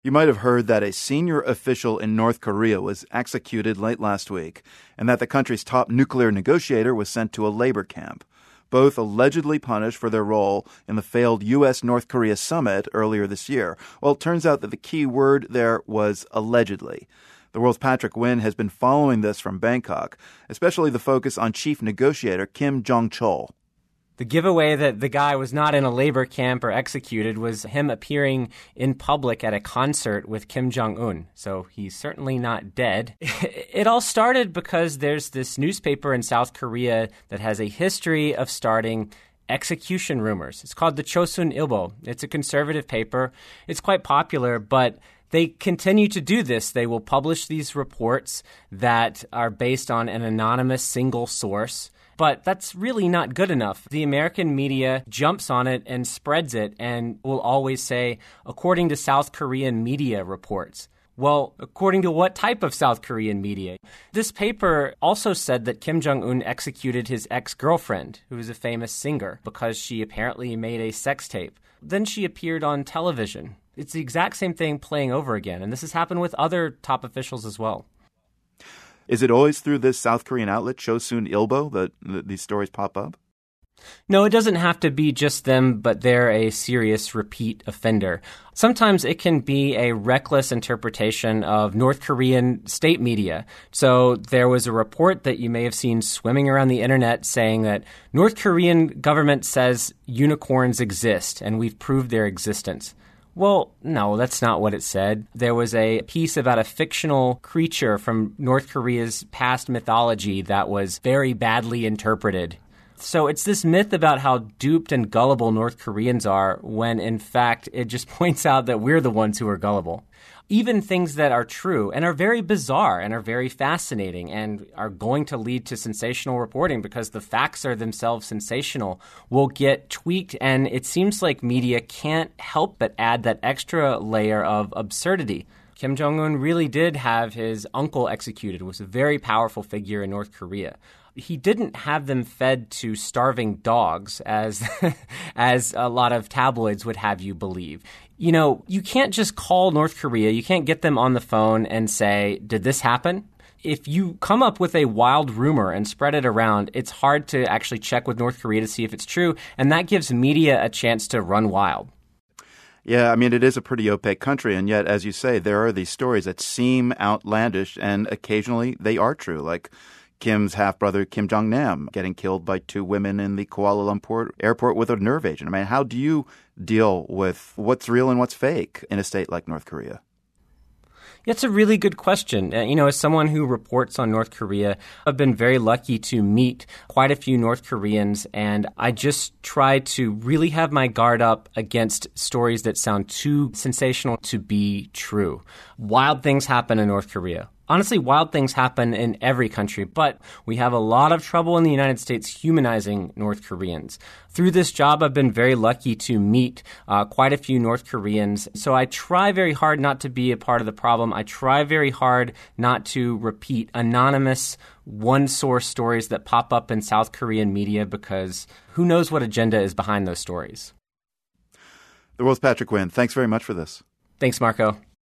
You might have heard that a senior official in North Korea was executed late last week, and that the country's top nuclear negotiator was sent to a labor camp. Both allegedly punished for their role in the failed U.S.-North Korea summit earlier this year. Well, it turns out that the key word there was allegedly. The World's Patrick Wynn has been following this from Bangkok, especially the focus on chief negotiator Kim Jong-chol. The giveaway that the guy was not in a labor camp or executed was him appearing in public at a concert with Kim Jong-un. So he's certainly not dead. It all started because there's this newspaper in South Korea that has a history of starting execution rumors. It's called the Chosun Ilbo. It's a conservative paper. It's quite popular, but they continue to do this. They will publish these reports that are based on an anonymous single source. But that's really not good enough. The American media jumps on it and spreads it and will always say, according to South Korean media reports. Well, according to what type of South Korean media? This paper also said that Kim Jong-un executed his ex-girlfriend, who is a famous singer, because she apparently made a sex tape. Then she appeared on television. It's the exact same thing playing over again, and this has happened with other top officials as well. Is it always through this South Korean outlet, Chosun Ilbo, that these stories pop up? No, it doesn't have to be just them, but they're a serious repeat offender. Sometimes it can be a reckless interpretation of North Korean state media. So there was a report that you may have seen swimming around the internet saying that North Korean government says unicorns exist and we've proved their existence. Well, no, that's not what it said. There was a piece about a fictional creature from North Korea's past mythology that was very badly interpreted. So it's this myth about how duped and gullible North Koreans are when, in fact, it just points out that we're the ones who are gullible. Even things that are true and are very bizarre and are very fascinating and are going to lead to sensational reporting because the facts are themselves sensational will get tweaked, and it seems like media can't help but add that extra layer of absurdity. Kim Jong-un really did have his uncle executed, was a very powerful figure in North Korea. He didn't have them fed to starving dogs, as as a lot of tabloids would have you believe. You know, you can't just call North Korea. You can't get them on the phone and say, did this happen? If you come up with a wild rumor and spread it around, it's hard to actually check with North Korea to see if it's true, and that gives media a chance to run wild. Yeah, I mean, it is a pretty opaque country, and yet, as you say, there are these stories that seem outlandish, and occasionally they are true, like Kim's half-brother, Kim Jong-nam, getting killed by two women in the Kuala Lumpur airport with a nerve agent. I mean, how do you deal with what's real and what's fake in a state like North Korea? It's a really good question. As someone who reports on North Korea, I've been very lucky to meet quite a few North Koreans, and I just try to really have my guard up against stories that sound too sensational to be true. Wild things happen in North Korea. Honestly, wild things happen in every country, but we have a lot of trouble in the United States humanizing North Koreans. Through this job, I've been very lucky to meet quite a few North Koreans, so I try very hard not to be a part of the problem. I try very hard not to repeat anonymous, one-source stories that pop up in South Korean media because who knows what agenda is behind those stories. The World's Patrick Wynn, thanks very much for this. Thanks, Marco.